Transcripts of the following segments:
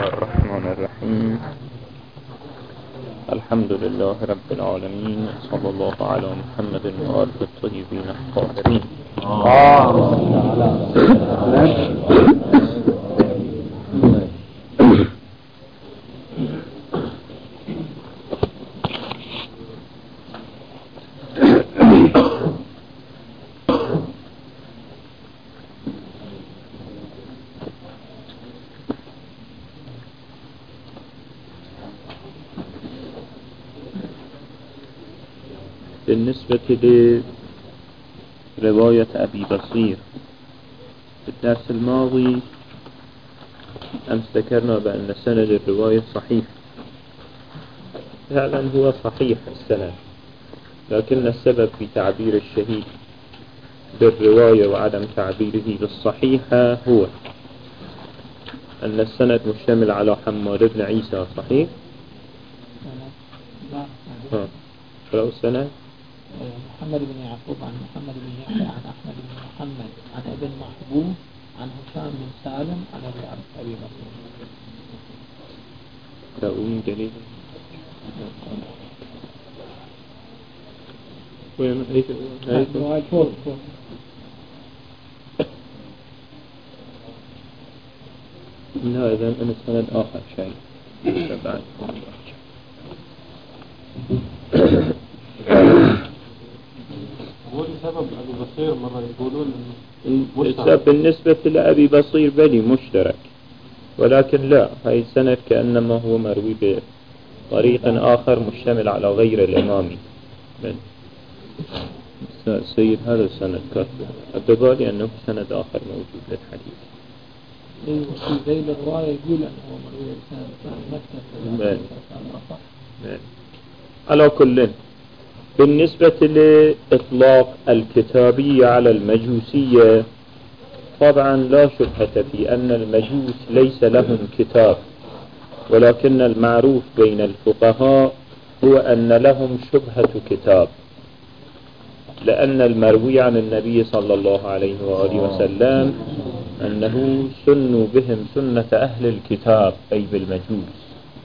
الله الرحمن الرحيم. الحمد لله رب العالمين، صلى الله على محمد وآله الطيبين الطاهرين. بالنسبة لرواية أبي بصير في الدرس الماضي أمس ذكرنا بأن سند الرواية صحيح، فعلا هو صحيح السند، لكن السبب في تعبير الشهيد بالرواية وعدم تعبيره بالصحيحة هو أن السند مشتمل على حماد بن عيسى. صحيح؟ لو السند محمد بن يعقوب عن محمد بن يحيى عن أحمد بن محمد عن ابن محبوب عن هشام بن سالم عن أبي بصير. تأويل جليل. وين أي لا، إذن أنا السند آخر شيء بعد. هو سبب أبي بصير مرة يقولون السبب بالنسبة لأبي بصير بني مشترك، ولكن لا، هاي السند كأنما هو مروي بطريق آخر مشتمل على غير الإمامي. سيد هذا السند كافي، الدبالي أنه سند آخر موجود للحديث. في ذيل الرواية يقول أنه مروي بسند مكة. على كل، بالنسبة لإطلاق الكتابية على المجوسية، طبعا لا شبهة في أن المجوس ليس لهم كتاب، ولكن المعروف بين الفقهاء هو أن لهم شبهة كتاب، لأن المروي عن النبي صلى الله عليه وآله وسلم أنه سنوا بهم سنة أهل الكتاب أي بالمجوس،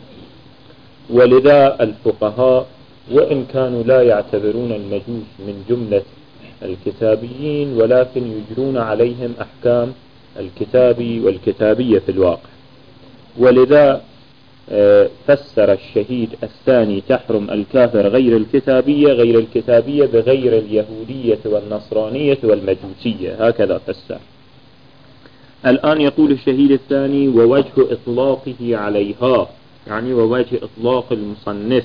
ولذا الفقهاء وإن كانوا لا يعتبرون المجوس من جملة الكتابيين، ولكن يجرون عليهم أحكام الكتاب والكتابية في الواقع. ولذا فسر الشهيد الثاني تحرم الكافر غير الكتابية بغير اليهودية والنصرانية والمجوسية، هكذا فسر. الآن يقول الشهيد الثاني: ووجه إطلاقه عليها، يعني ووجه إطلاق المصنف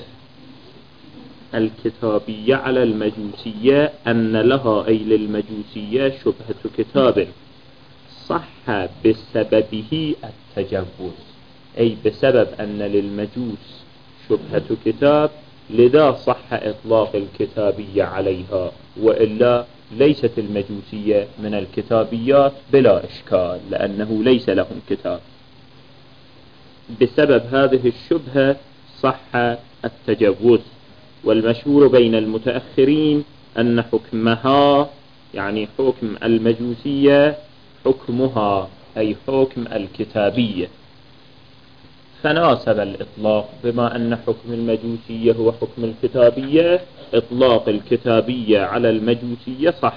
الكتابية على المجوسية أن لها أي للمجوسية شبهة كتاب صح بسببه التجوز، أي بسبب أن للمجوس شبهة كتاب لذا صح إطلاق الكتابية عليها، وإلا ليست المجوسية من الكتابيات بلا إشكال، لأنه ليس لهم كتاب. بسبب هذه الشبهة صح التجوز. والمشهور بين المتأخرين أن حكمها، يعني حكم المجوسية، حكمها أي حكم الكتابية، فناسب الإطلاق بما أن حكم المجوسية هو حكم الكتابية، إطلاق الكتابية على المجوسية صح.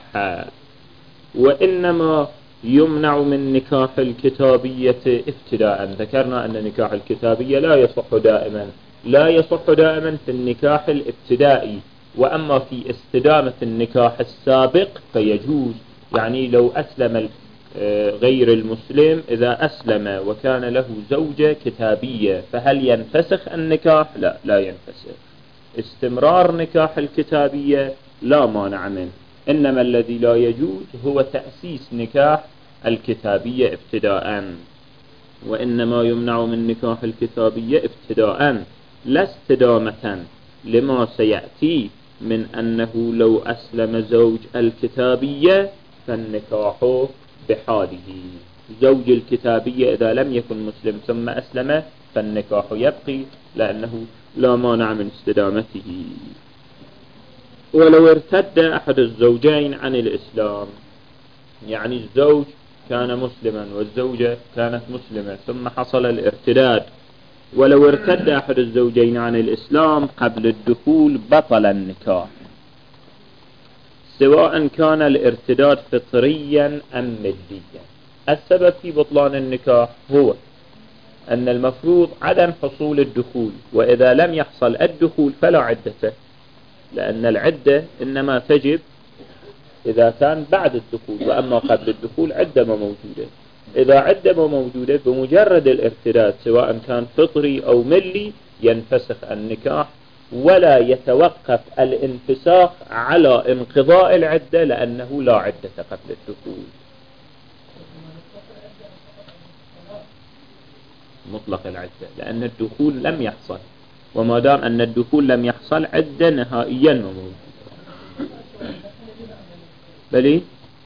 وإنما يمنع من نكاح الكتابية ابتداء. ذكرنا أن نكاح الكتابية لا يصح دائما في النكاح الابتدائي، وأما في استدامة النكاح السابق فيجوز. يعني لو أسلم غير المسلم، إذا أسلم وكان له زوجة كتابية، فهل ينفسخ النكاح؟ لا ينفسخ. استمرار نكاح الكتابية لا مانع منه، إنما الذي لا يجوز هو تأسيس نكاح الكتابية ابتداء. وإنما يمنع من نكاح الكتابية ابتداء لا استدامة، لما سيأتي من أنه لو أسلم زوج الكتابية فالنكاح بحاله. زوج الكتابية إذا لم يكن مسلم ثم أسلم فالنكاح يبقي، لأنه لا مانع من استدامته. ولو ارتد أحد الزوجين عن الإسلام، يعني الزوج كان مسلما والزوجة كانت مسلمة ثم حصل الارتداد، ولو ارتد أحد الزوجين عن الإسلام قبل الدخول بطل النكاح، سواء كان الارتداد فطريا أم مليا. السبب في بطلان النكاح هو أن المفروض عدم حصول الدخول، وإذا لم يحصل الدخول فلا عدة، لأن العدة إنما تجب إذا كان بعد الدخول، وأما قبل الدخول عدة ما موجودة. إذا عدة ما موجودة بمجرد الارتداد سواء كان فطري أو ملي ينفسخ النكاح، ولا يتوقف الانفساخ على انقضاء العدة، لأنه لا عدة قبل الدخول. مطلق العدة لأن الدخول لم يحصل، وما دام أن الدخول لم يحصل عدة نهائيا موجودة. بلي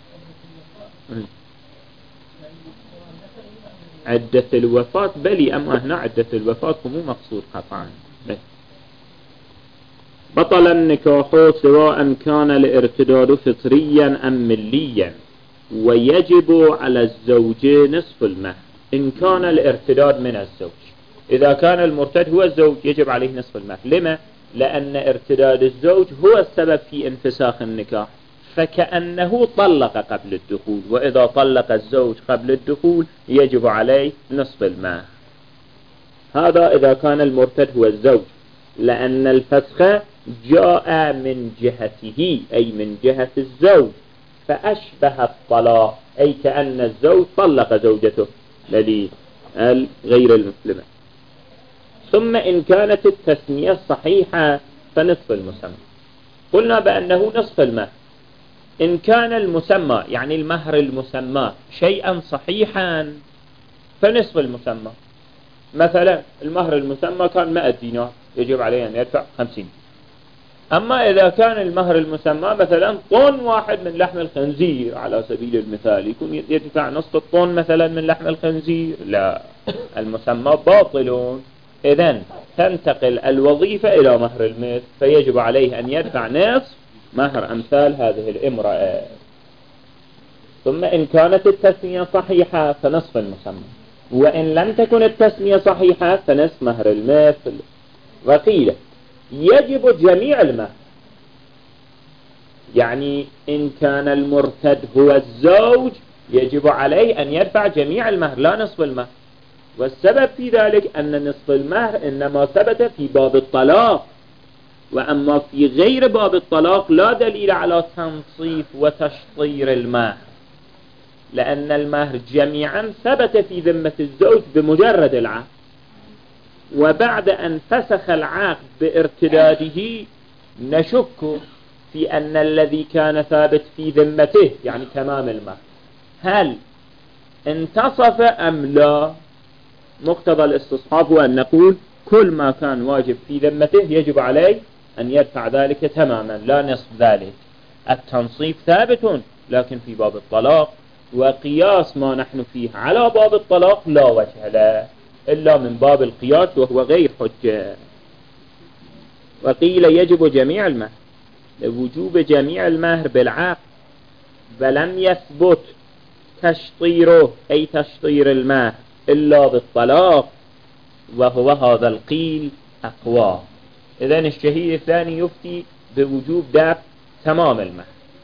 عدة الوفاة بلي، أما هنا عدة الوفاة مو مقصود قطعا. بطل النكاح سواء كان الارتداد فطريا أم مليا، ويجب على الزوج نصف المهر إن كان الارتداد من الزوج. إذا كان المرتد هو الزوج يجب عليه نصف المهر. لما؟ لأن ارتداد الزوج هو السبب في انفساخ النكاح، فكأنه طلق قبل الدخول، وإذا طلق الزوج قبل الدخول يجب عليه نصف المهر. هذا إذا كان المرتد هو الزوج، لأن الفسخ جاء من جهته أي من جهة الزوج، فأشبه الطلاق، أي كأن الزوج طلق زوجته غير المسلمة. ثم إن كانت التسمية صحيحة فنصف المسمى. قلنا بأنه نصف المهر إن كان المسمى يعني المهر المسمى شيئا صحيحا فنصف المسمى. مثلا المهر المسمى كان 100 دينار يجب عليه أن يدفع 50. أما إذا كان المهر المسمى مثلا طن واحد من لحم الخنزير على سبيل المثال، يكون يدفع نصف الطن مثلا من لحم الخنزير؟ لا، المسمى باطل. إذن تنتقل الوظيفة إلى مهر المثل، فيجب عليه أن يدفع نصف مهر أمثال هذه الامرأة. ثم إن كانت التسمية صحيحة فنصف المسمى، وإن لم تكن التسمية صحيحة فنصف مهر المثل. وقيل يجب جميع المهر، يعني إن كان المرتد هو الزوج يجب عليه أن يدفع جميع المهر لا نصف المهر. والسبب في ذلك أن نصف المهر إنما ثبت في باب الطلاق، وأما في غير باب الطلاق لا دليل على تنصيف وتشطير المهر، لأن المهر جميعا ثبت في ذمة الزوج بمجرد العقد، وبعد أن فسخ العقد بارتداده نشك في أن الذي كان ثابت في ذمته يعني تمام المهر هل انتصف أم لا. مقتضى الاستصحاب هو أن نقول كل ما كان واجب في ذمته يجب عليه أن يدفع ذلك تماما لا نصف ذلك. التنصيف ثابت لكن في باب الطلاق، وقياس ما نحن فيه على باب الطلاق لا وجه له إلا من باب القياس وهو غير حجة. وقيل يجب جميع المهر لوجوب جميع المهر بالعقد، فلم يثبت تشطيره أي تشطير المهر إلا بالطلاق، وهو هذا القيل أقوى. إذن الشهيد الثاني يفتي بوجوب دفع تمام المهر.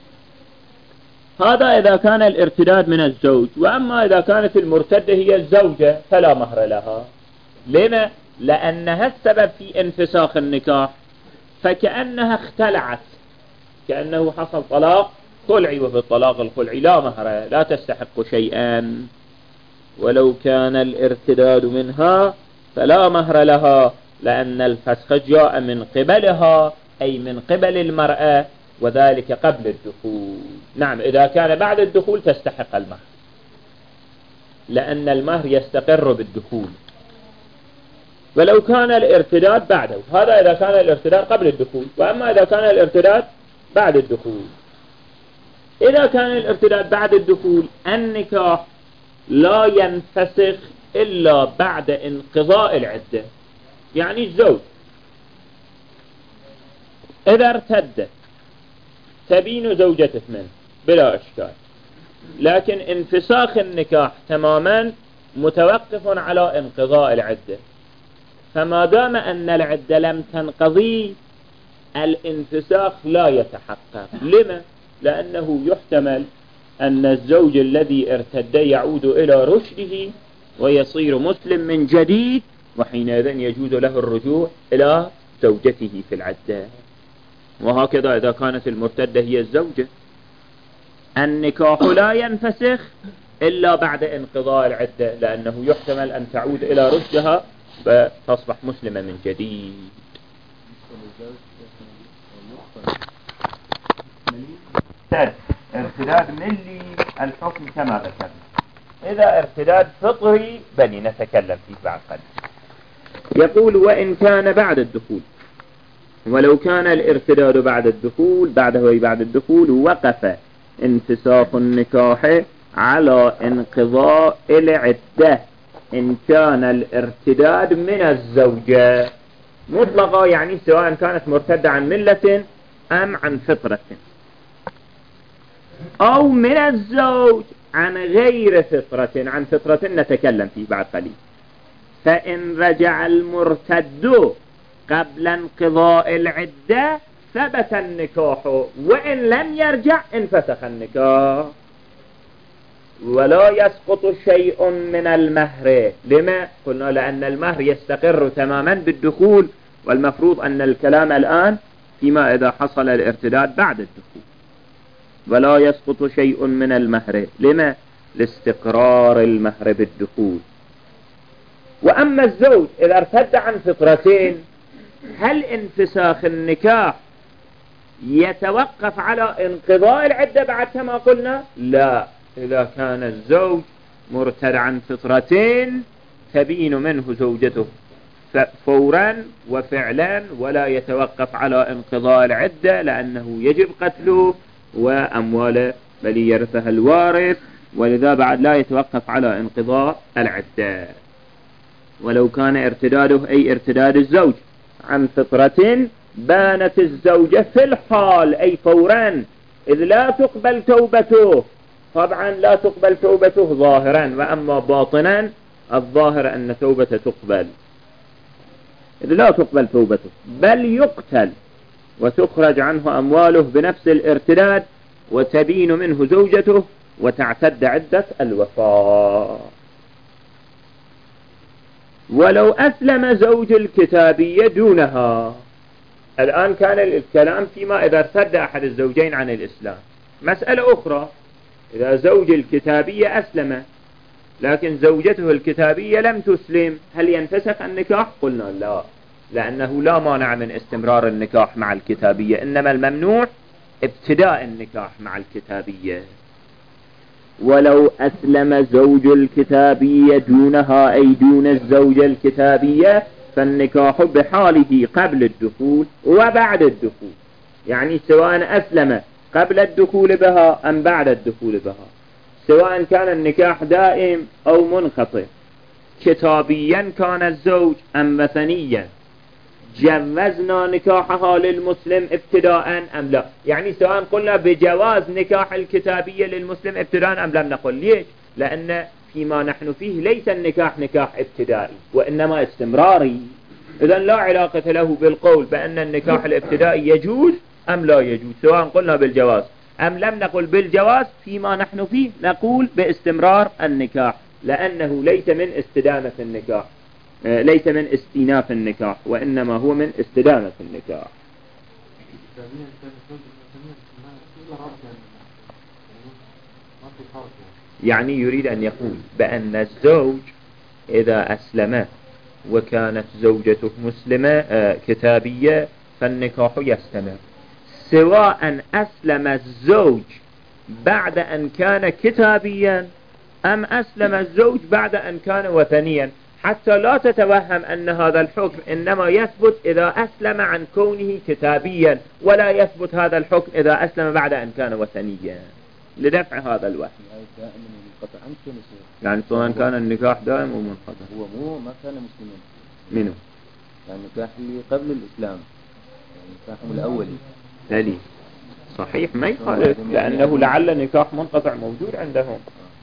هذا إذا كان الارتداد من الزوج. وأما إذا كانت المرتدة هي الزوجة فلا مهر لها. لما؟ لأنها السبب في انفساخ النكاح، فكأنها اختلعت، كأنه حصل طلاق خلعي، وفي الطلاق الخلعي لا مهر، لا تستحق شيئا. ولو كان الارتداد منها فلا مهر لها، لأن الفسخ جاء من قبلها أي من قبل المرأة، وذلك قبل الدخول. نعم، إذا كان بعد الدخول تستحق المهر، لأن المهر يستقر بالدخول. ولو كان الارتداد بعده، هذا إذا كان الارتداد قبل الدخول. وأما إذا كان الارتداد بعد الدخول، إذا كان الارتداد بعد الدخول النكاح لا ينفسخ إلا بعد انقضاء العدة. يعني الزوج إذا ارتدت تبين زوجته منه بلا إشكال، لكن انفساخ النكاح تماما متوقف على انقضاء العدة. فما دام أن العدة لم تنقضي الانفساخ لا يتحقق. لما؟ لأنه يحتمل أن الزوج الذي ارتد يعود إلى رشده ويصير مسلم من جديد، وحينئذ يجوز له الرجوع إلى زوجته في العدة. وهكذا إذا كانت المرتدة هي الزوجة، النكاح لا ينفسخ إلا بعد انقضاء العدة، لأنه يحتمل أن تعود إلى رشدها فتصبح مسلمة من جديد. ارتداد ملي الحكم كما ذكرنا. إذا ارتداد فطري بني نتكلم فيه بعد قليل. يقول وإن كان بعد الدخول، ولو كان الارتداد بعد الدخول بعد الدخول وقف انفساخ النكاح على انقضاء العدة إن كان الارتداد من الزوجة مطلقة، يعني سواء كانت مرتدة عن ملة أم عن فطرة، أو من الزوج عن غير فطرة، عن فطرة نتكلم فيه بعد قليل. فإن رجع المرتد قبل انقضاء العدة ثبت النكاح، وإن لم يرجع انفسخ النكاح. ولا يسقط شيء من المهر. لما؟ قلنا لأن المهر يستقر تماما بالدخول، والمفروض أن الكلام الآن فيما إذا حصل الارتداد بعد الدخول. ولا يسقط شيء من المهر. لما؟ لاستقرار المهر بالدخول. وأما الزوج إذا ارتد عن فطرتين، هل انفساخ النكاح يتوقف على انقضاء العدة بعد كما قلنا؟ لا. إذا كان الزوج مرتد عن فطرتين تبين منه زوجته فورا وفعلا، ولا يتوقف على انقضاء العدة، لأنه يجب قتله وأمواله بل يرثها الوارث، ولذا بعد لا يتوقف على انقضاء العدة. ولو كان ارتداده أي ارتداد الزوج عن فطرة بانت الزوجة في الحال أي فورا، إذ لا تقبل توبته. طبعا لا تقبل توبته ظاهرا، وأما باطنا الظاهر أن توبته تقبل، إذ لا تقبل توبته بل يقتل وتخرج عنه أمواله بنفس الارتداد، وتبين منه زوجته وتعتد عدة الوفاة. ولو أسلم زوج الكتابية دونها. الآن كان الكلام فيما إذا ارتد أحد الزوجين عن الإسلام. مسألة أخرى، إذا زوج الكتابية أسلم لكن زوجته الكتابية لم تسلم، هل ينفسخ النكاح؟ قلنا لا، لأنه لا مانع من استمرار النكاح مع الكتابية، إنما الممنوع ابتداء النكاح مع الكتابية. ولو أسلم زوج الكتابية دونها أي دون الزوجة الكتابية فالنكاح بحاله قبل الدخول وبعد الدخول، يعني سواء أسلم قبل الدخول بها أم بعد الدخول بها، سواء كان النكاح دائم أو منقطع، كتابيا كان الزوج أم وثنيا، جوزنا نكاحها للمسلم ابتداء أم لا. يعني سواء قلنا بجواز نكاح الكتابية للمسلم ابتداء أم لم نقل. ليش؟ لأن فيما نحن فيه ليس النكاح نكاح ابتدائي وإنما استمراري، إذن لا علاقة له بالقول بأن النكاح الابتدائي يجوز أم لا يجوز، سواء قلنا بالجواز أم لم نقل بالجواز. فيما نحن فيه نقول باستمرار النكاح، لأنه ليس من استدامة النكاح، ليس من استئناف النكاح، وإنما هو من استدامة النكاح. يعني يريد أن يقول بأن الزوج إذا أسلم وكانت زوجته مسلمة كتابية فالنكاح يستمر، سواء أسلم الزوج بعد أن كان كتابيا أم أسلم الزوج بعد أن كان وثنيا، حتى لا تتوهم أن هذا الحكم إنما يثبت إذا أسلم عن كونه كتابيا، ولا يثبت هذا الحكم إذا أسلم بعد أن كان وثنيا، لدفع هذا الوهم. يعني سواء كان النكاح دائم أو منقطع. هو مو ما كان مسلمين. منه؟ يعني النكاح اللي قبل الإسلام، يعني نكاحهم الأولي. دليل. صحيح ما يخالف، لأنه لعل نكاح منقطع موجود عندهم.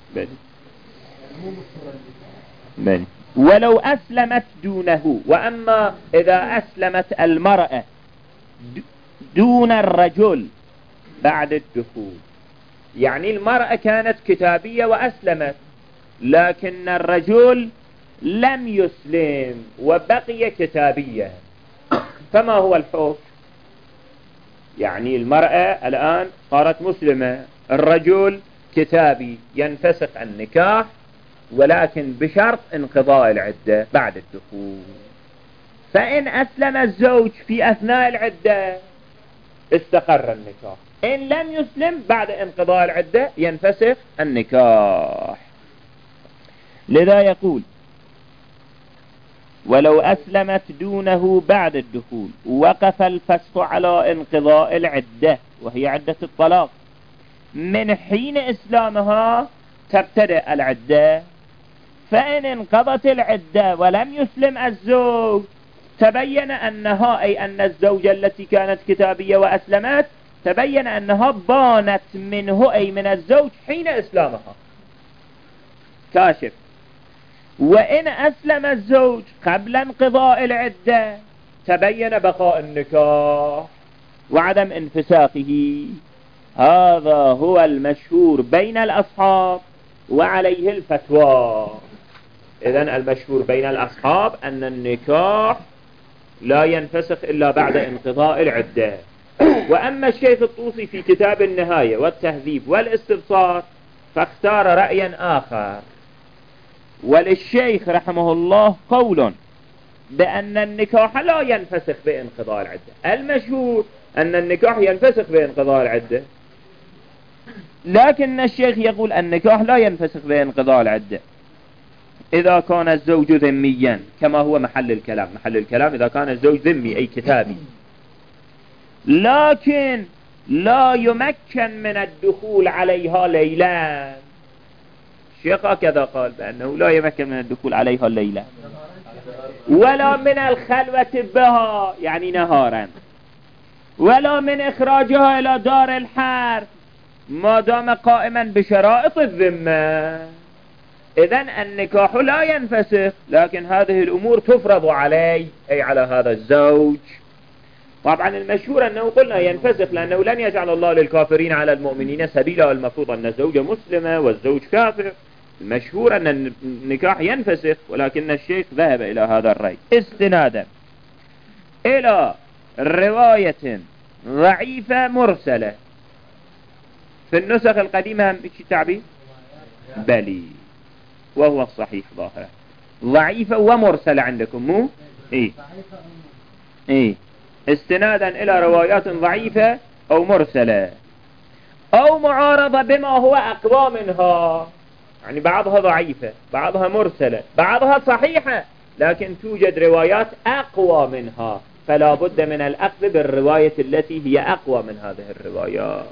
بل ولو أسلمت دونه. وأما إذا أسلمت المرأة دون الرجل بعد الدخول، يعني المرأة كانت كتابية وأسلمت، لكن الرجل لم يسلم وبقي كتابيا، فما هو الحكم؟ يعني المرأة الآن صارت مسلمة، الرجل كتابي، ينفسخ النكاح ولكن بشرط انقضاء العدة بعد الدخول. فإن أسلم الزوج في أثناء العدة استقر النكاح، إن لم يسلم بعد انقضاء العدة ينفسخ النكاح. لذا يقول ولو أسلمت دونه بعد الدخول وقف الفسخ على انقضاء العدة، وهي عدة الطلاق، من حين إسلامها تبتدأ العدة. فإن انقضت العدة ولم يسلم الزوج تبين أنها، أي أن الزوجة التي كانت كتابية وأسلمت، تبين أنها بانت منه، أي من الزوج، حين إسلامها كاشف. وإن أسلم الزوج قبل انقضاء العدة تبين بقاء النكاح وعدم انفساخه. هذا هو المشهور بين الأصحاب وعليه الفتوى. إذن المشهور بين الأصحاب أن النكاح لا ينفسخ إلا بعد انقضاء العدة. وأما الشيخ الطوسي في كتاب النهاية والتهذيب والاستبصار فاختار رأيا آخر. وللشيخ رحمه الله قول بأن النكاح لا ينفسخ بانقضاء العدة. المشهور أن النكاح ينفسخ بانقضاء العدة، لكن الشيخ يقول النكاح لا ينفسخ بانقضاء العدة إذا كان الزوج ذميا، كما هو محل الكلام. محل الكلام إذا كان الزوج ذمي أي كتابي، لكن لا يمكن من الدخول عليها ليلا. الشيخ هكذا قال بأنه لا يمكن من الدخول عليها ليلا، ولا من الخلوة بها يعني نهارا، ولا من إخراجها إلى دار الحرب ما دام قائما بشرائط الذمة. إذن النكاح لا ينفسخ، لكن هذه الأمور تفرض عليه، أي على هذا الزوج. طبعا المشهور أنه قلنا ينفسخ لأنه لن يجعل الله للكافرين على المؤمنين سبيلا، والمفروض أن الزوجة مسلمة والزوج كافر. المشهور أن النكاح ينفسخ، ولكن الشيخ ذهب إلى هذا الرأي استنادا إلى رواية ضعيفة مرسلة. في النسخ القديمة ايش تعبير؟ بلي، وهو الصحيح ظاهرة ضعيفة ومرسلة عندكم مو؟ ايه استنادا إلى روايات ضعيفة أو مرسلة أو معارضة بما هو أقوى منها، يعني بعضها ضعيفة بعضها مرسلة بعضها صحيحة، لكن توجد روايات أقوى منها، فلا بد من الأخذ بالرواية التي هي أقوى من هذه الروايات.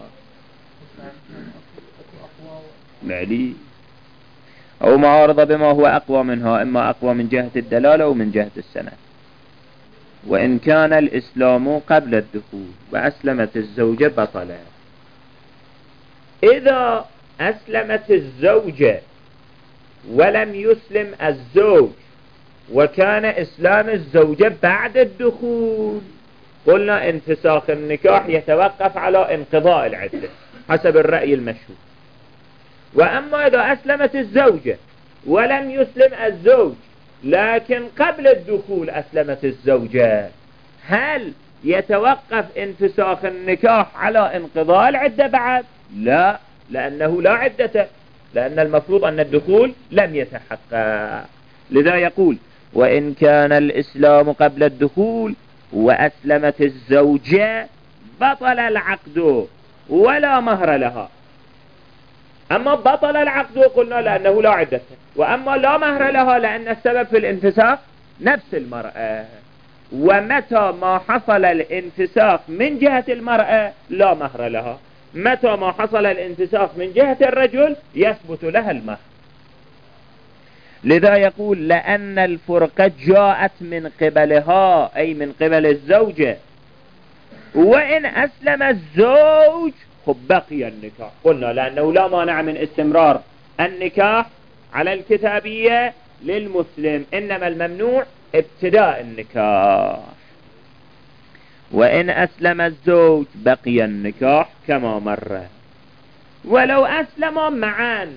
معلي أو معارضة بما هو أقوى منها، إما أقوى من جهة الدلالة ومن جهة السند. وإن كان الإسلام قبل الدخول وأسلمت الزوجة بطلا. إذا أسلمت الزوجة ولم يسلم الزوج وكان إسلام الزوجة بعد الدخول، قلنا انفساخ النكاح يتوقف على انقضاء العدة حسب الرأي المشهور. وأما إذا أسلمت الزوجة ولم يسلم الزوج لكن قبل الدخول أسلمت الزوجة، هل يتوقف انفساخ النكاح على انقضاء العدة بعد؟ لا، لأنه لا عدة، لأن المفروض أن الدخول لم يتحقق. لذا يقول وإن كان الإسلام قبل الدخول وأسلمت الزوجة بطل العقد ولا مهر لها. أما بطل العقد قلنا لأنه لا عدة، وأما لا مهر لها لأن السبب في الانفساخ نفس المرأة، ومتى ما حصل الانفساخ من جهة المرأة لا مهر لها، متى ما حصل الانفساخ من جهة الرجل يثبت لها المهر. لذا يقول لأن الفرقة جاءت من قبلها، أي من قبل الزوجة، وإن أسلم الزوج خب بقي النكاح. قلنا لأنه لا مانع من استمرار النكاح على الكتابية للمسلم، إنما الممنوع ابتداء النكاح. وإن أسلم الزوج بقي النكاح كما مر. ولو أسلما معا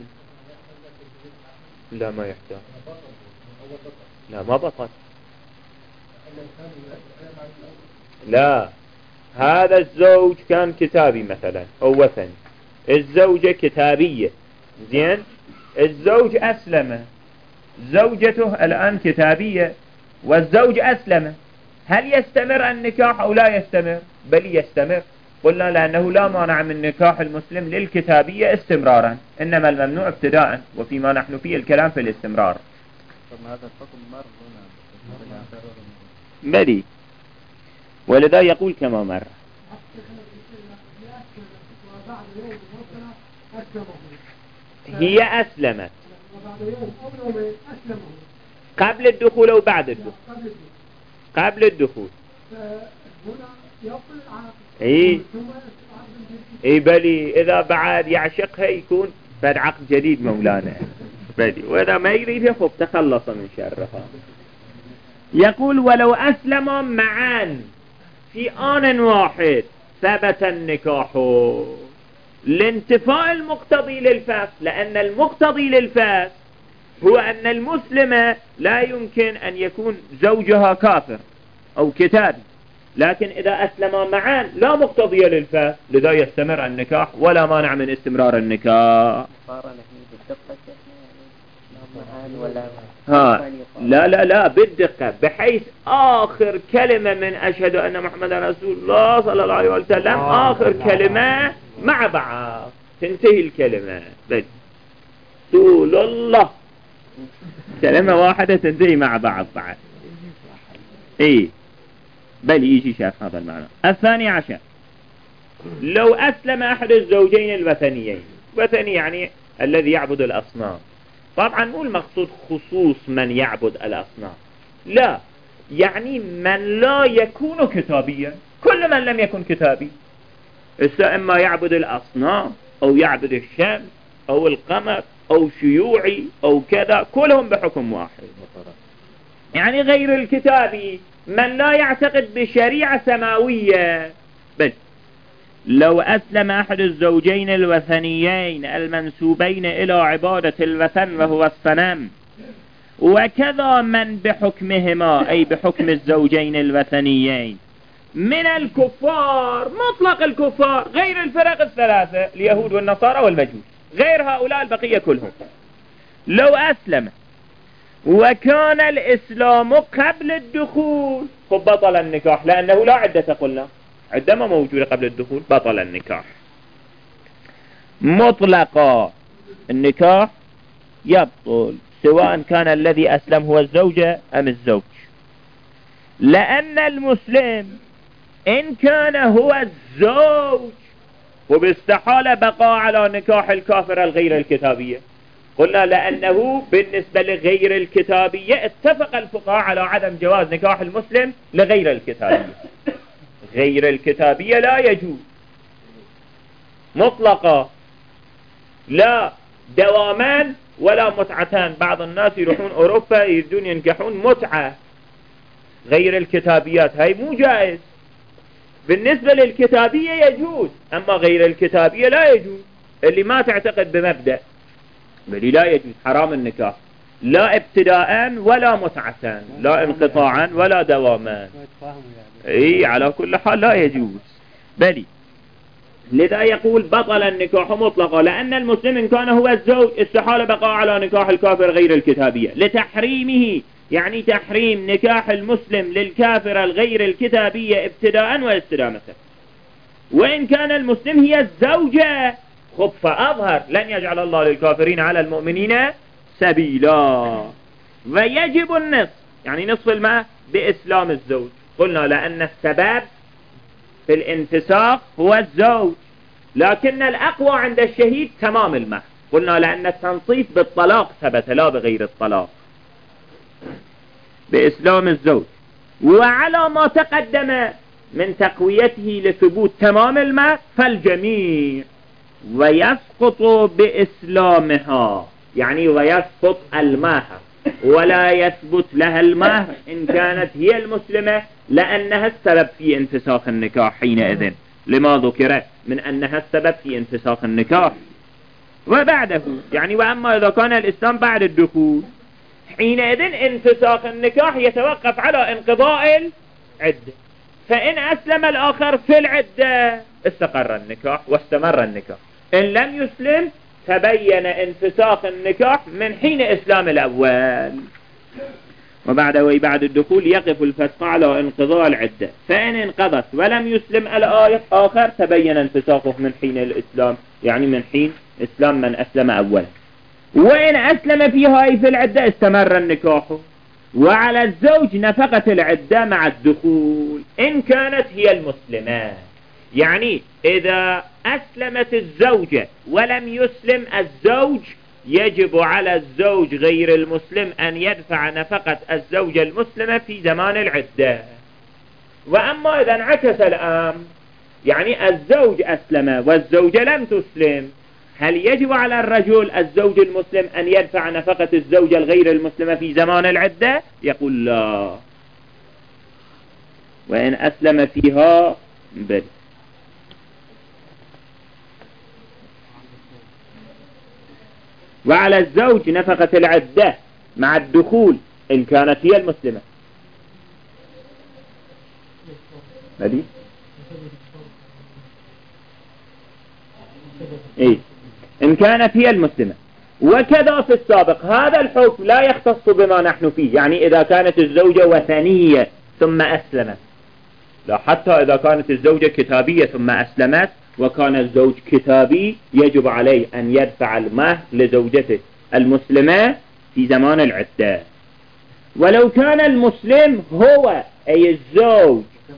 لا ما يحتاج، لا ما بطل، لا هذا الزوج كان كتابي مثلا أو وثني، الزوجة كتابية، زين، الزوج أسلم، زوجته الآن كتابية والزوج أسلم، هل يستمر النكاح أو لا يستمر؟ بل يستمر. قلنا لأنه لا مانع من نكاح المسلم للكتابية استمرارا، إنما الممنوع ابتداء، وفيما نحن فيه الكلام في الاستمرار. هذا الحكم مر بلي، ولذا يقول كما مر. هي أسلمت قبل الدخول أو بعد الدخول؟ قبل الدخول. اي بلي، إذا بعد يعشقها يكون بعد عقد جديد مولانا بلي، وإذا ما يريد يخف تخلص من شرها. يقول ولو أسلم معا في آن واحد ثبت النكاح لانتفاء المقتضي للفاسق، لأن المقتضي للفاسق هو أن المسلمة لا يمكن أن يكون زوجها كافر أو كتابي، لكن إذا أسلما معا لا مقتضي للفاسق، لذا يستمر النكاح ولا مانع من استمرار النكاح. لا بالدقة، بحيث آخر كلمة من أشهد أن محمد رسول الله صلى الله عليه وسلم آخر كلمة مع بعض تنتهي الكلمة، بس رسول الله كلمة واحدة تنتهي مع بعض بعد. ايه بل يجي شاف هذا المعنى. الثاني عشر، لو أسلم أحد الزوجين الوثنيين، وثني يعني الذي يعبد الأصنام، طبعا مو المقصود خصوص من يعبد الأصنام، لا، يعني من لا يكون كتابيا، كل من لم يكن كتابي، إما يعبد الأصنام أو يعبد الشمس أو القمر أو شيوعي أو كذا، كلهم بحكم واحد. يعني غير الكتابي من لا يعتقد بشريعة سماوية. بل لو أسلم أحد الزوجين الوثنيين المنسوبين إلى عبادة الوثن وهو الصنم، وكذا من بحكمهما أي بحكم الزوجين الوثنيين من الكفار، مطلق الكفار غير الفرق الثلاثة اليهود والنصارى والمجوس، غير هؤلاء البقية كلهم، لو أسلم وكان الإسلام قبل الدخول فبطل النكاح، لأنه لا عدة، قلنا عندما موجودة قبل الدخول بطل النكاح مطلقا. النكاح يبطل سواء كان الذي أسلم هو الزوجة أم الزوج، لأن المسلم إن كان هو الزوج وباستحالة بقى على نكاح الكافر الغير الكتابية. قلنا لأنه بالنسبة لغير الكتابية اتفق الفقهاء على عدم جواز نكاح المسلم لغير الكتابية، غير الكتابية لا يجوز مطلقا، لا دوامان ولا متعتان. بعض الناس يروحون أوروبا يريدون ينكحون متعة، غير الكتابيات هاي مو جائز. بالنسبة للكتابية يجوز، أما غير الكتابية لا يجوز. اللي ما تعتقد بمبدأ بل لا يجوز، حرام النكاح، لا ابتداء ولا متعة، لا انقطاعا ولا دواما. اي على كل حال لا يجوز. بلي لذا يقول بطل النكاح مطلقا، لأن المسلم إن كان هو الزوج استحال بقاء على نكاح الكافر غير الكتابية لتحريمه، يعني تحريم نكاح المسلم للكافر الغير الكتابية ابتداء واستدامة. وإن كان المسلم هي الزوجة خب فأظهر لن يجعل الله للكافرين على المؤمنين سبيلا. ويجب النصف، يعني نصف الماء بإسلام الزوج. قلنا لأن السبب في الانفساق هو الزوج، لكن الأقوى عند الشهيد تمام الماء. قلنا لأن التنصيف بالطلاق ثبت لا بغير الطلاق، بإسلام الزوج. وعلى ما تقدم من تقويته لثبوت تمام المهر فالجميع، ويسقط بإسلامها، يعني ويسقط المهر ولا يثبت لها المهر إن كانت هي المسلمة، لأنها السبب في انفساخ النكاح حينئذ، لما ذكر من أنها السبب في انفساخ النكاح. وبعده يعني وأما إذا كان الإسلام بعد الدخول حينئذ انفساخ النكاح يتوقف على انقضاء العدة، فإن أسلم الآخر في العدة استقر النكاح واستمر النكاح، إن لم يسلم تبين انفساخ النكاح من حين إسلام الأول. وبعده بعد الدخول يقف الفسخ على انقضاء العدة، فإن انقضت ولم يسلم الآخر تبين انفساخه من حين الإسلام، يعني من حين إسلام من أسلم أولا. وإن أسلم فيها أي في العدة استمر النكاح. وعلى الزوج نفقة العدة مع الدخول إن كانت هي المسلمة، يعني إذا أسلمت الزوجة ولم يسلم الزوج يجب على الزوج غير المسلم أن يدفع نفقة الزوجة المسلمة في زمان العدة. وأما إذا انعكس الأمر، يعني الزوج أسلم والزوجة لم تسلم، هل يجب على الرجل الزوج المسلم أن يدفع نفقة الزوجة الغير المسلمة في زمان العدة؟ يقول لا، وإن أسلم فيها بل. وعلى الزوج نفقة العدة مع الدخول إن كانت هي المسلمة. هذه إيه إن كانت هي المسلمة. وكذا في السابق، هذا الحكم لا يختص بما نحن فيه، يعني إذا كانت الزوجة وثنية ثم أسلمت، لا، حتى إذا كانت الزوجة كتابية ثم أسلمت وكان الزوج كتابي يجب عليه أن يدفع المهر لزوجته المسلمة في زمان العدة. ولو كان المسلم هو أي الزوج،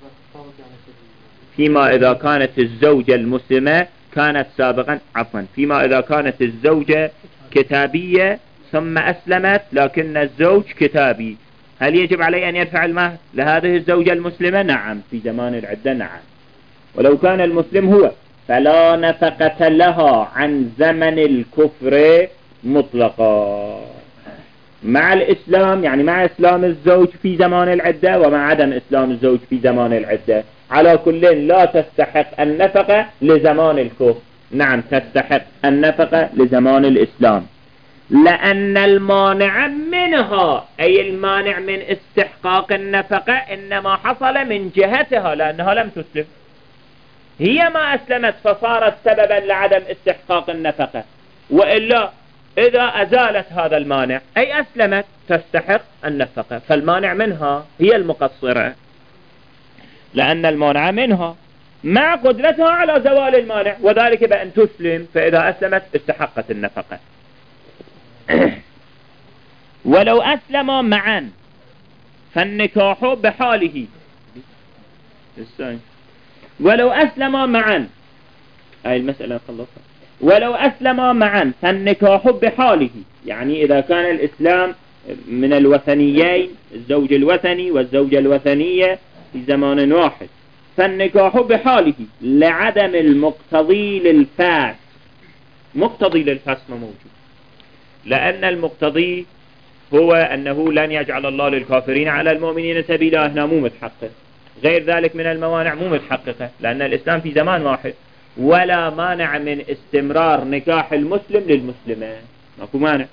فيما إذا كانت الزوجة المسلمة كانت سابقا فيما إذا كانت الزوجة كتابية ثم أسلمت لكن الزوج كتابي، هل يجب عليه أن يدفع المهر لهذه الزوجة المسلمة؟ نعم، في زمان العدة نعم. ولو كان المسلم هو فلا نفقة لها عن زمن الكفر مطلقا، مع الإسلام، يعني مع إسلام الزوج في زمان العدة ومع عدم إسلام الزوج في زمان العدة، على كل لا تستحق النفقة لزمان الكفر، نعم تستحق النفقة لزمان الإسلام، لأن المانع منها أي المانع من استحقاق النفقة إنما حصل من جهتها، لأنها لم تسلم، هي ما أسلمت فصارت سببا لعدم استحقاق النفقة، وإلا إذا أزالت هذا المانع أي أسلمت تستحق النفقة، فالمانع منها هي المقصرة، لأن المانع منها مع قدرتها على زوال المانع، وذلك بأن تسلم، فإذا أسلمت استحقت النفقة. ولو أسلم معا فالنكاح بحاله، ولو أسلم معا، هاي المسألة خلصها. ولو أسلم معا فالنكاح بحاله، يعني إذا كان الإسلام من الوثنيين، الزوج الوثني والزوجة الوثنية في زمان واحد، فالنكاح بحاله لعدم المقتضي للفاس. مقتضي للفاس ما موجود، لأن المقتضي هو أنه لن يجعل الله للكافرين على المؤمنين سبيلا، هنا مو متحقق، غير ذلك من الموانع مو متحققة، لأن الإسلام في زمان واحد، ولا مانع من استمرار نكاح المسلم للمسلمة، ماكو مانع.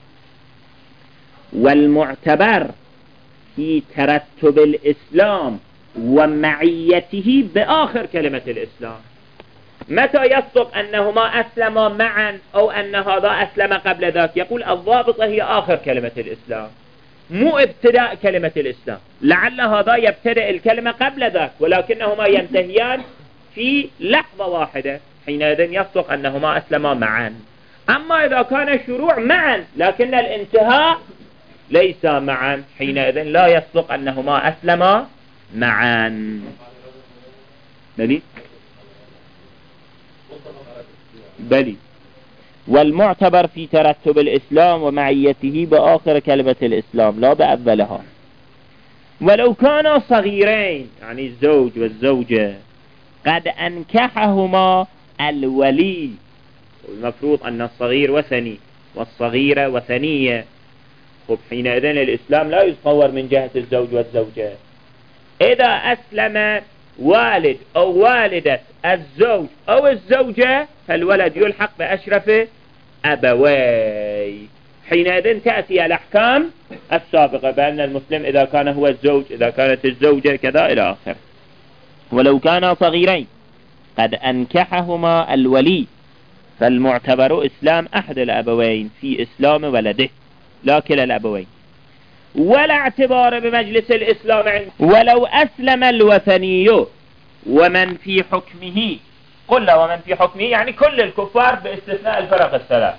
والمعتبر في ترتب الإسلام ومعيته بآخر كلمة الإسلام، متى يصدق أنهما أسلما معا أو أن هذا أسلم قبل ذاك؟ يقول الضابطة هي آخر كلمة الإسلام، مو ابتداء كلمة الإسلام، لعل هذا يبتدأ الكلمة قبل ذاك ولكنهما ينتهيان في لحظة واحدة، حينئذ يصدق أنهما أسلما معا. أما إذا كان الشروع معا لكن الانتهاء ليس معا، حينئذ لا يصدق أنهما أسلما معا. بلي. والمعتبر في ترتب الإسلام ومعيته بآخر كلمة الإسلام لا بأولها. ولو كانا صغيرين يعني الزوج والزوجة قد أنكحهما الولي، المفروض أن الصغير وثني والصغيرة وثنية. خب حينئذ الإسلام لا يتصور من جهة الزوج والزوجة. إذا أسلم والد أو والدة الزوج أو الزوجة فالولد يلحق بأشرف أبوي. حينئذ تأتي الأحكام السابقة بأن المسلم إذا كان هو الزوج، إذا كانت الزوجة كذا إلى آخر. ولو كانا صغيرين قد أنكحهما الولي فالمعتبر إسلام أحد الأبوين في إسلام ولده لا كلا الأبوين، ولا اعتبار بمجلس الإسلام عنه. ولو أسلم الوثني ومن في حكمه، قل ومن في حكمه يعني كل الكفار باستثناء الفرق الثلاث،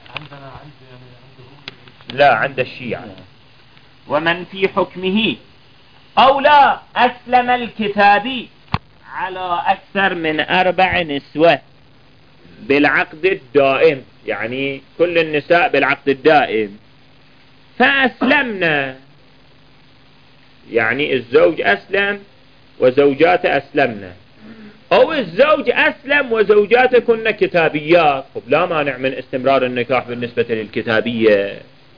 لا عند الشيعة. ومن في حكمه أو لا أسلم الكتابي على أكثر من 4 نسوة بالعقد الدائم، يعني كل النساء بالعقد الدائم، فأسلمنا يعني الزوج أسلم وزوجاته أسلمنا، أو الزوج أسلم وزوجاته كنا كتابيات. طب لا مانع من استمرار النكاح بالنسبة للكتابية.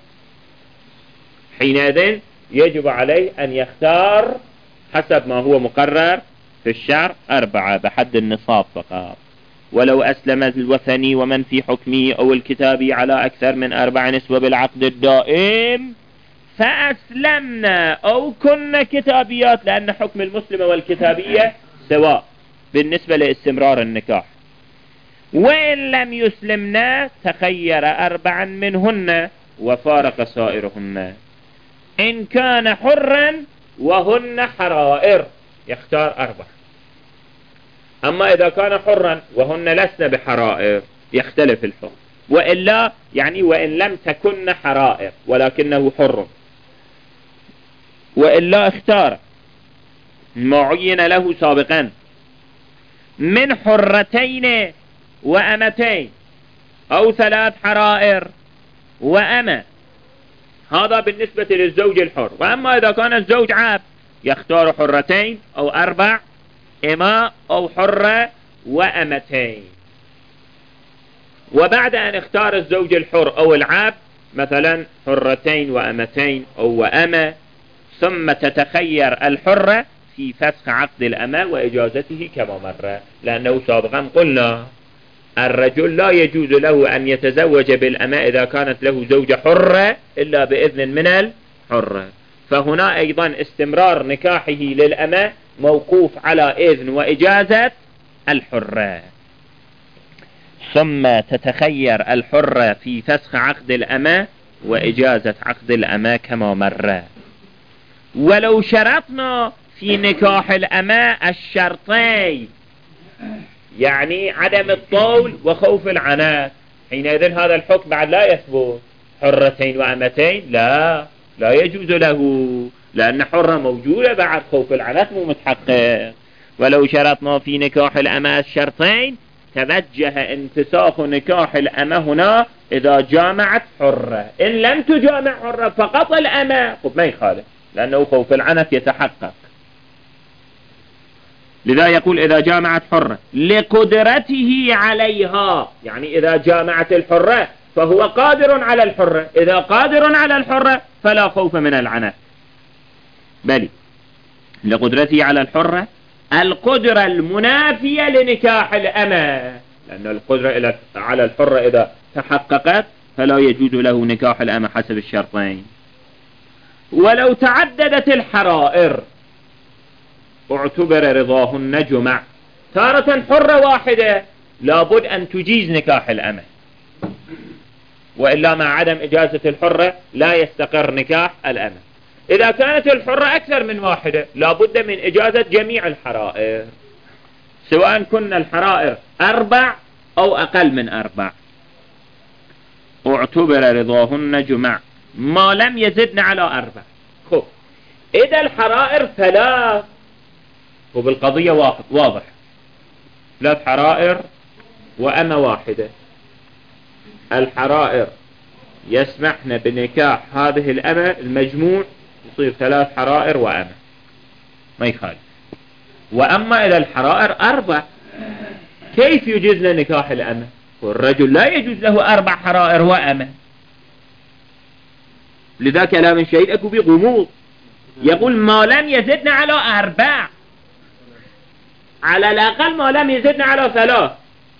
حينئذ يجب عليه أن يختار حسب ما هو مقرر في الشرع 4 بحد النصاب فقط. ولو أسلم الوثني ومن في حكمه أو الكتابي على أكثر من 4 نسوة بالعقد الدائم فأسلمنا أو كنا كتابيات، لأن حكم المسلمة والكتابية سواء بالنسبة لاستمرار النكاح. وإن لم يسلمنا تخير 4 منهن وفارق سائرهن. إن كان حرا وهن حرائر يختار 4. أما إذا كان حرا وهن لسن بحرائر يختلف الحكم. وإلا يعني وإن لم تكن حرائر ولكنه حر، وإلا اختار ما عين له سابقا من حرتين وأمتين أو 3 حرائر وأمة. هذا بالنسبة للزوج الحر. وأما إذا كان الزوج عبد يختار حرتين أو 4 إماء أو حرة وأمتين. وبعد أن اختار الزوج الحر أو العبد مثلا حرتين وأمتين أو وأمة، ثم تتخير الحرة في فسخ عقد الأمة وإجازته كما مر، لأنه سابقا قلنا الرجل لا يجوز له أن يتزوج بالأمة إذا كانت له زوجة حرة إلا بإذن من الحرة. فهنا أيضا استمرار نكاحه للأمة موقوف على إذن وإجازة الحرة. ثم تتخير الحرة في فسخ عقد الأمة وإجازة عقد الأمة كما مر. ولو شرطنا في نكاح الأمة الشرطين، يعني عدم الطول وخوف العنات، حينئذ هذا الحكم بعد لا يثبت. حرتين وأمتين لا يجوز له، لأن حرة موجودة بعد خوف العنات مو متحقق. ولو شرطنا في نكاح الأمة الشرطين توجه انتساخ نكاح الأمة هنا إذا جامعت حرة. إن لم تجامع حرة فقط الأمة ما يخالف، لأنه خوف العنت يتحقق. لذا يقول إذا جامعت حرة لقدرته عليها، يعني إذا جامعت الحرة فهو قادر على الحرة. إذا قادر على الحرة فلا خوف من العنت، بل لقدرته على الحرة القدرة المنافية لنكاح الأمة، لأن القدرة على الحرة إذا تحققت فلا يجوز له نكاح الأمة حسب الشرطين. ولو تعددت الحرائر اعتبر رضاهن جمع. تارة حرة واحدة لابد أن تجيز نكاح الأمة، وإلا مع عدم إجازة الحرة لا يستقر نكاح الأمة. إذا كانت الحرة أكثر من واحدة لابد من إجازة جميع الحرائر، سواء كنا الحرائر 4 أو أقل من 4. اعتبر رضاهن جمع ما لم يزدن على 4. خب إذا الحرائر 3 وبالقضية واضح 3 حرائر وأمة واحدة، الحرائر يسمحنا بنكاح هذه الأمة، المجموع يصير 3 حرائر وأمة. ما يخالف. وأما إذا الحرائر 4 كيف يجوز نكاح الأمة؟ والرجل لا يجوز له 4 حرائر وأمة. لذا كلام الشهيد أكو بغموض. يقول ما لم يزدنا على 4، على الأقل ما لم يزدنا على 3.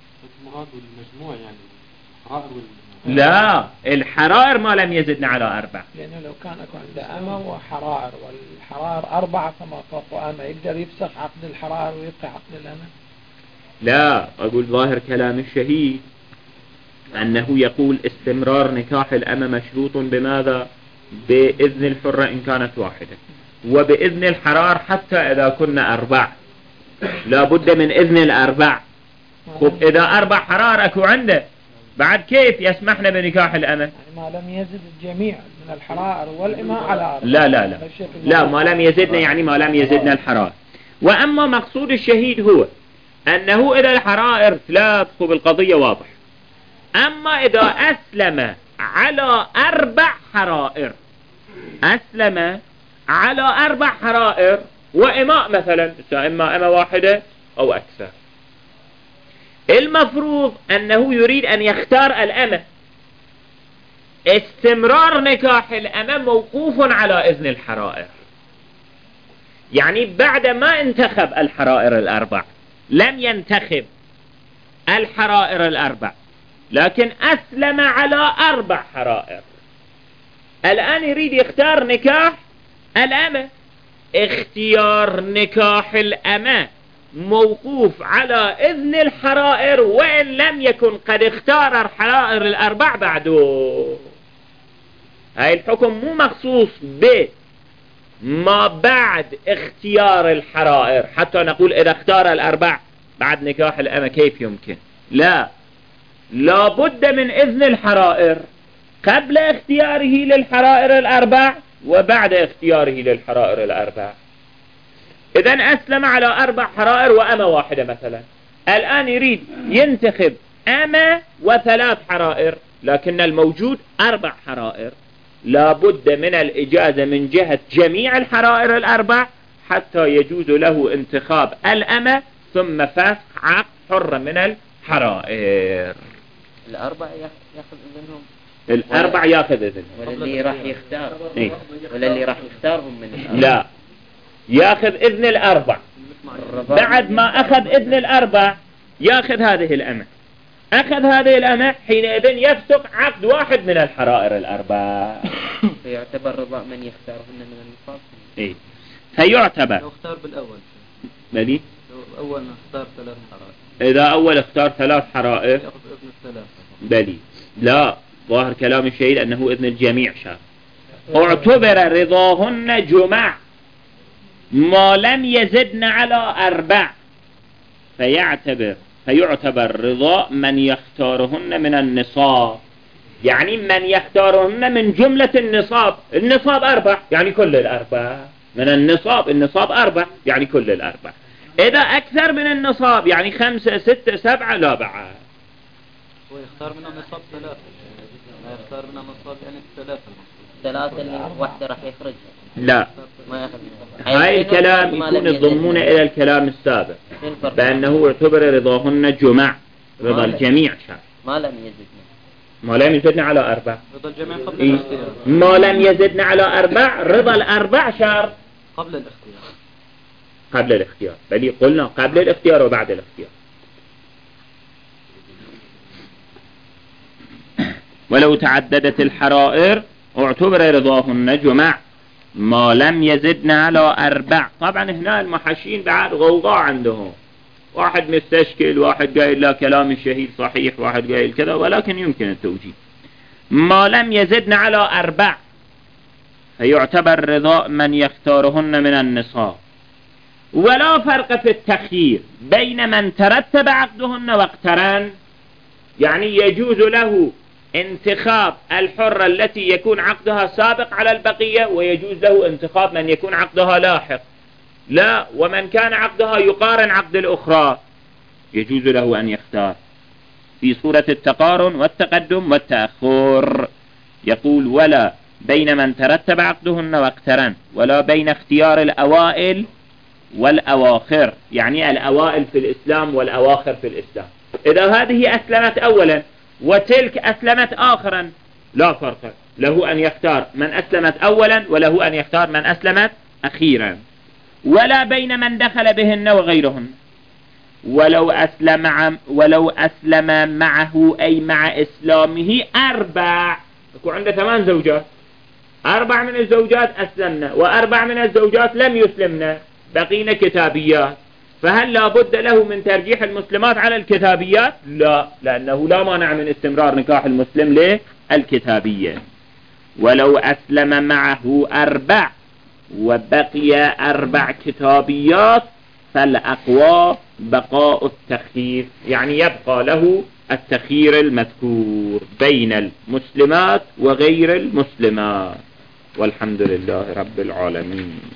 لا، الحرائر ما لم يزدنا على 4. لأنه لو كان عنده أمة وحرائر، والحرائر 4 فما فوق أمة، يقدر يفسخ عقد الحرائر ويبقى عقد الأمة؟ لا، أقول ظاهر كلام الشهيد أنه يقول استمرار نكاح الأمة مشروط بماذا؟ بإذن الحرة إن كانت واحدة، وبإذن الحرار حتى إذا كنا 4 لا بد من إذن ال4. خب إذا 4 حرار أكو عنده بعد كيف يسمحنا بنكاح الأمة؟ يعني ما لم يزد الجميع من الحرائر والإماء على 4. لا لا لا لا، ما لم يزدنا يعني ما لم يزدنا الحرار. وأما مقصود الشهيد هو أنه إذا الحرائر 3 خب القضية واضح. أما إذا أسلم على 4 حرائر، أسلم على 4 حرائر وإماء مثلا، إما أمة واحدة أو أكثر، المفروض أنه يريد أن يختار الأمة. استمرار نكاح الأمة موقوف على إذن الحرائر. يعني بعد ما انتخب الحرائر ال4، لم ينتخب الحرائر ال4 لكن أسلم على 4 حرائر، الآن يريد يختار نكاح الأمة. اختيار نكاح الأمة موقوف على إذن الحرائر، وإن لم يكن قد اختار الحرائر ال4 بعده. هاي الحكم مو مخصوص بما بعد اختيار الحرائر حتى نقول إذا اختار ال4 بعد نكاح الأمة كيف يمكن. لا بد من إذن الحرائر قبل اختياره للحرائر ال4 وبعد اختياره للحرائر ال4. إذن أسلم على 4 حرائر وأمة واحدة مثلا، الآن يريد ينتخب أمة و3 حرائر، لكن الموجود 4 حرائر. لا بد من الإجازة من جهة جميع الحرائر ال4 حتى يجوز له انتخاب الأمة ثم فسخ عقد حر من الحرائر. 4 ياخذ إذنهم، ال4 ياخذ إذنهم، ولا اللي راح يختار ولا اللي راح يختارهم من لا، ياخذ إذن ال4. بعد ما أخذ إذن ال4 ياخذ هذه الأمة. أخذ هذه الأمة حينئذ يفسق عقد واحد من الحرائر ال4. فيعتبر رضا من يختارهن من النصاب. فيعتبر لو اختار بالأول بلي لو أول اختار 3 حرائر، إذا أول اختار 3 حرائر يأخذ إذن ال3 بلي. لا، ظاهر كلام الشهيد أنه إذن الجميع شاف. اعتبر رضاهن جمع ما لم يزدن على 4، فيعتبر رضا من يختارهن من النصاب، يعني من يختارهن من جملة النصاب. النصاب 4 يعني كل ال4 من النصاب 4 يعني كل ال4. إذا أكثر من النصاب يعني 5 6 7 لا بعد. هو يختار من النصاب 3، ما يختار من النصاب يعني 3 اللي واحدة راح يخرجها. لا، ما ياخذ. هاي الكلام يكون يضمون إلى الكلام السابق بأنه اعتبر رضاهن جمع، رضا الجميع شرط. ما لم يزدنا على 4. رضا الجميع قبل الاختيار. ما لم يزدنا على 4 رضا ال4 شرط قبل الاختيار. بل قلنا قبل الاختيار وبعد الاختيار. ولو تعددت الحرائر اعتبر رضاهن جمع ما لم يزدنا على 4. طبعا هنا المحاشين بعد غوغاء عندهم، واحد مستشكل، واحد قايل لا كلام الشهيد صحيح، واحد قايل كذا، ولكن يمكن التوجيه. ما لم يزدنا على 4 فيعتبر رضاء من يختارهن من النصاب. ولا فرق في التخيير بين من ترتب عقدهن واقترن، يعني يجوز له انتخاب الحرة التي يكون عقدها سابق على البقية، ويجوز له انتخاب من يكون عقدها لاحق. لا، ومن كان عقدها يقارن عقد الأخرى يجوز له أن يختار في صورة التقارن والتقدم والتأخر. يقول ولا بين من ترتب عقدهن واقترن، ولا بين اختيار الأوائل والأواخر، يعني الأوائل في الإسلام والأواخر في الإسلام. إذا هذه أسلمت أولا وتلك أسلمت آخرا لا فرق، له أن يختار من أسلمت أولا وله أن يختار من أسلمت أخيرا. ولا بين من دخل بهن وغيرهن، ولو أسلم معه أي مع إسلامه 4، يكون عنده 8 زوجات، 4 من الزوجات أسلمنا و4 من الزوجات لم يسلمنا، بقينا كتابيات، فهل لا بد له من ترجيح المسلمات على الكتابيات؟ لا، لأنه لا مانع من استمرار نكاح المسلم للكتابية. ولو أسلم معه 4 وبقي 4 كتابيات فالأقوى بقاء التخيير، يعني يبقى له التخيير المذكور بين المسلمات وغير المسلمات. والحمد لله رب العالمين.